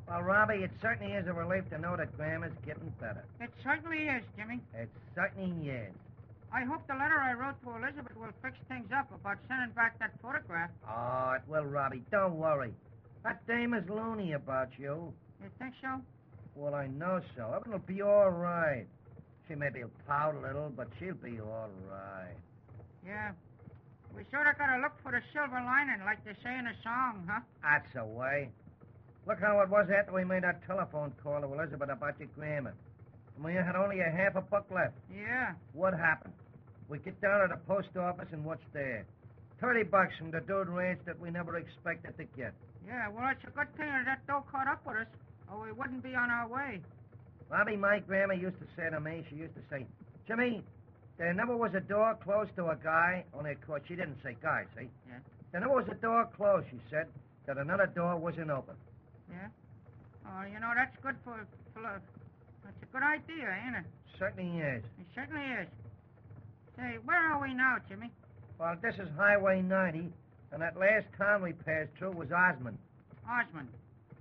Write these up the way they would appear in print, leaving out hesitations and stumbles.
Well, Robbie, it certainly is a relief to know that Grandma's getting better. It certainly is, Jimmy. It certainly is. I hope the letter I wrote to Elizabeth will fix things up about sending back that photograph. Oh, it will, Robbie. Don't worry. That dame is loony about you. You think so? Well, I know so. Everything'll be all right. She maybe will pout a little, but she'll be all right. Yeah. We sort of got to look for the silver lining, like they say in a song, huh? That's the way. Look how it was after we made that telephone call to Elizabeth about your grandma. And we had only a half a buck left. Yeah. What happened? We get down to the post office, and what's there? $30 from the dude ranch that we never expected to get. Yeah, well, it's a good thing that dough caught up with us, or we wouldn't be on our way. Robbie, my grandma used to say to me, she used to say, Jimmy, there never was a door closed to a guy, only of course she didn't say guy, see? Yeah. There never was a door closed, she said, that another door wasn't open. Yeah? Oh, that's good for that's a good idea, ain't it? Certainly is. It certainly is. Say, where are we now, Jimmy? Well, this is Highway 90, and that last town we passed through was Osmond. Osmond.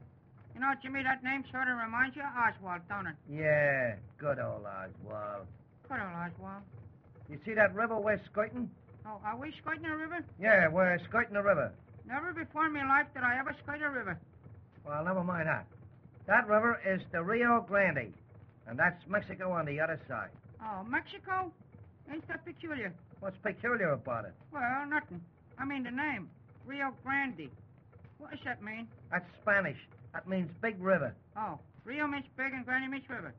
Jimmy, that name sort of reminds you of Oswald, don't it? Yeah, good old Oswald. Good old Oswald. You see that river we're skirting? Oh, are we skirting a river? Yeah, we're skirting the river. Never before in my life did I ever skirt a river. Well, never mind that. That river is the Rio Grande, and that's Mexico on the other side. Oh, Mexico? Ain't that peculiar? What's peculiar about it? Well, nothing. I mean the name. Rio Grande. What does that mean? That's Spanish. That means big river. Oh, Rio means big and Grande means river.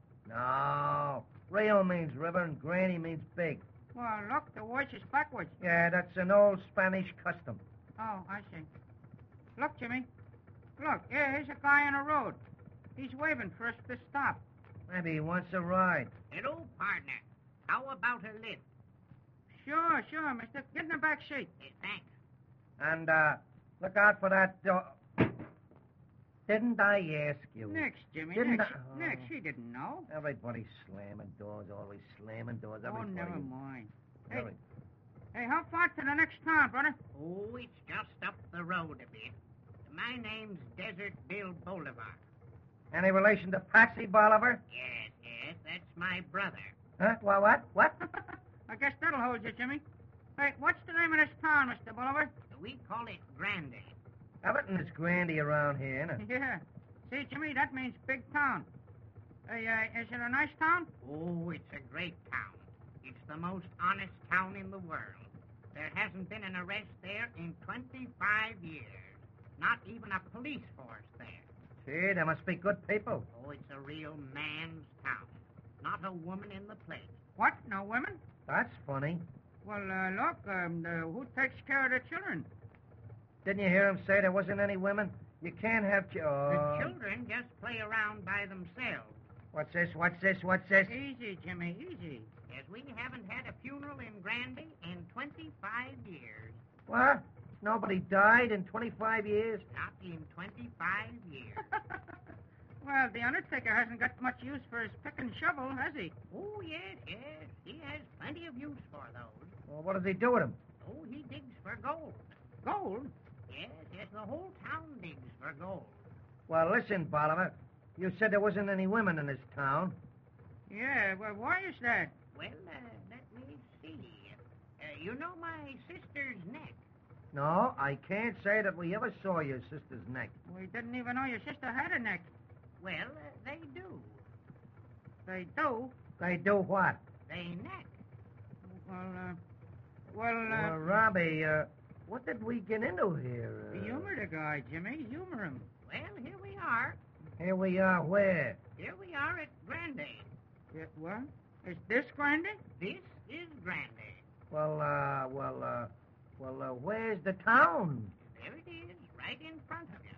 No. Rio means river and Grande means big. Well, look, the voice is backwards. Yeah, that's an old Spanish custom. Oh, I see. Look, Jimmy. Look, here's a guy on the road. He's waving for us to stop. Maybe he wants a ride. Hello, partner. How about a lift? Sure, mister. Get in the back seat. Thanks. And, look out for that door. Didn't I ask you? Next, Jimmy. Didn't next. I- Oh. Next, she didn't know. Everybody's slamming doors, always slamming doors. Oh, Everybody. never mind. Every- Hey, how far to the next town, brother? Oh, it's just up the road a bit. My name's Desert Bill Bolivar. Any relation to Patsy Bolivar? Yes, that's my brother. Huh? Well, what? What? I guess that'll hold you, Jimmy. Hey, what's the name of this town, Mr. Bolivar? We call it Grande. Everything is grandy around here, isn't it? Yeah. See, Jimmy, that means big town. Hey, is it a nice town? Oh, it's a great town. It's the most honest town in the world. There hasn't been an arrest there in 25 years. Not even a police force there. Gee, there must be good people. Oh, it's a real man's town. Not a woman in the place. What? No women? That's funny. Well, look, who takes care of the children? Didn't you hear him say there wasn't any women? You can't have The children just play around by themselves. What's this? What's this? What's this? Easy, Jimmy, easy. Yes, we haven't had a funeral in Grande in 25 years. What? Nobody died in 25 years? Not in 25 years. Well, the undertaker hasn't got much use for his pick and shovel, has he? Oh, yes. He has plenty of use for those. Well, what does he do with them? Oh, he digs for gold. Gold? Yes, the whole town digs for gold. Well, listen, Bolivar. You said there wasn't any women in this town. Yeah, well, why is that? Well, let me see. You know my sister's neck? No, I can't say that we ever saw your sister's neck. We didn't even know your sister had a neck. Well, they do. They do? They do what? They neck. Well, Robbie, what did we get into here? Humor the guy, Jimmy. Humor him. Well, here we are. Here we are where? Here we are at Grande. Yeah, what? Is this Grande? This is Grande. Well, where's the town? There it is, right in front of you.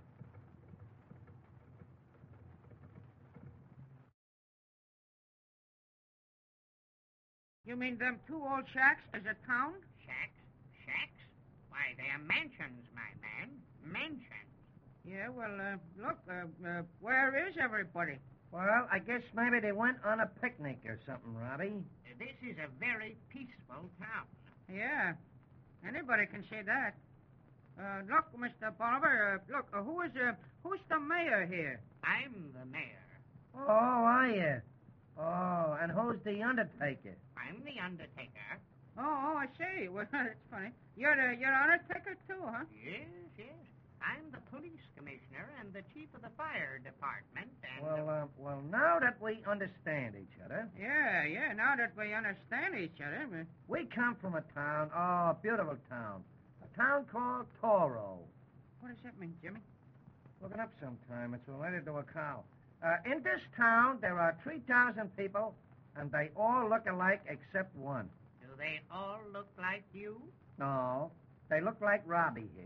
You mean them two old shacks is a town? Shacks? Why, they're mansions, my man. Mansions. Yeah, well, look, where is everybody? Well, I guess maybe they went on a picnic or something, Robbie. This is a very peaceful town. Yeah, anybody can say that. Look, Mr. Bolivar, who's the mayor here? I'm the mayor. Oh, are you? Oh, and who's the undertaker? I'm the undertaker. Oh, I see. Well, that's funny. You're undertaker too, huh? Yes, yes. I'm the police commissioner and the chief of the fire department, and... Well, now that we understand each other, Yeah, now that we understand each other. we come from a town, a beautiful town, a town called Toro. What does that mean, Jimmy? Look it up sometime. It's related to a cow. In this town, there are 3,000 people, and they all look alike except one. Do they all look like you? No, they look like Robbie here.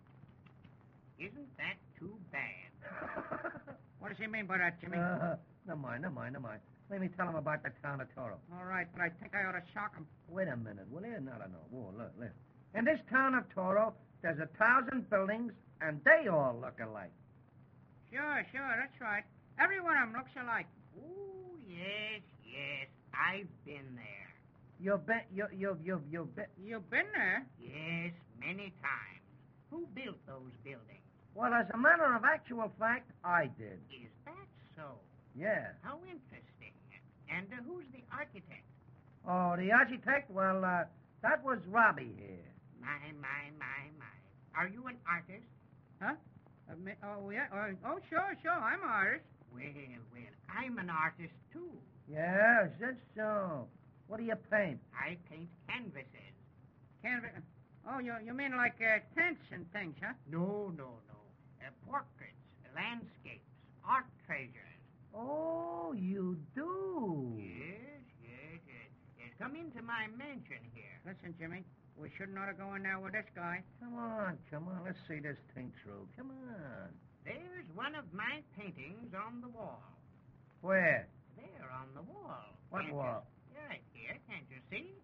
Isn't that too bad? What does he mean by that, Jimmy? Never mind. Let me tell him about the town of Toro. All right, but I think I ought to shock him. Wait a minute, will you? No. Whoa, look. In this town of Toro, there's 1,000 buildings, and they all look alike. Sure, that's right. Every one of them looks alike. Oh, yes. I've been there. You've been... You've been there? Yes, many times. Who built those buildings? Well, as a matter of actual fact, I did. Is that so? Yeah. How interesting. And who's the architect? Oh, the architect? Well, that was Robbie here. My. Are you an artist? Huh? Oh, yeah. Sure. I'm an artist. Well, I'm an artist, too. Yeah, that's so. What do you paint? I paint canvases. Oh, you mean like tents and things, huh? No. Portraits, landscapes, art treasures. Oh, you do? Yes. Come into my mansion here. Listen, Jimmy, we shouldn't ought to go in there with this guy. Come on. Let's see this thing through. Come on. There's one of my paintings on the wall. Where? There on the wall. What Can't wall? Right here, can't you see?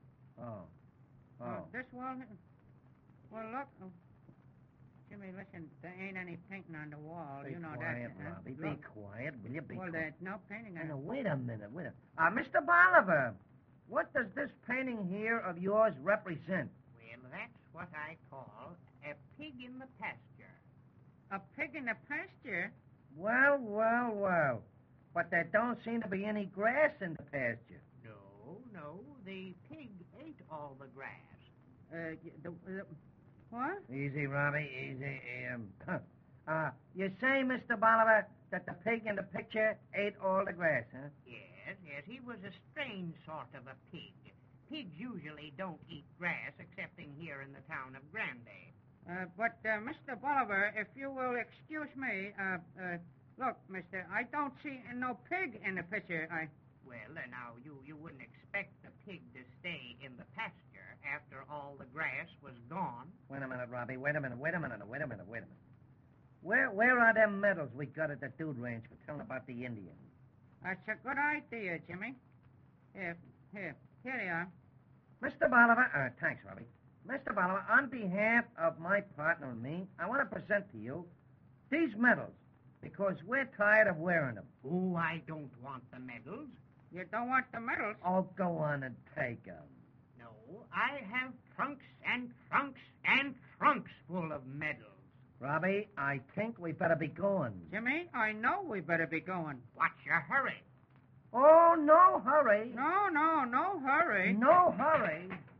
Oh. This wall? Well, look. Jimmy, listen, there ain't any painting on the wall. Be You know quiet, that. Robbie. Look. Be quiet, will you? Be Well, quiet. there's no painting on Now, it. wait a minute. Mr. Bolivar, what does this painting here of yours represent? Well, that's what I call a pig in the pasture. A pig in the pasture? Well. But there don't seem to be any grass in the pasture. No, the pig ate all the grass. What? Easy, Robbie, easy. You say, Mr. Bolivar, that the pig in the picture ate all the grass, huh? Yes, he was a strange sort of a pig. Pigs usually don't eat grass, excepting here in the town of Grande. But Mr. Bolivar, if you will excuse me, look, mister, I don't see no pig in the picture. Well, now, you wouldn't expect the pig to stay in the pasture after all the grass was gone. Wait a minute, Robbie. Wait a minute. Where are them medals we got at the Dude Ranch for telling about the Indians? That's a good idea, Jimmy. Here they are. Mr. Bolivar, thanks, Robbie. Mr. Bolivar, on behalf of my partner and me, I want to present to you these medals because we're tired of wearing them. Oh, I don't want the medals. You don't want the medals? Oh, go on and take them. No, I have trunks and trunks and trunks full of medals. Robbie, I think we better be going. Jimmy, I know we better be going. What's your hurry? Oh, no hurry. No hurry. No hurry.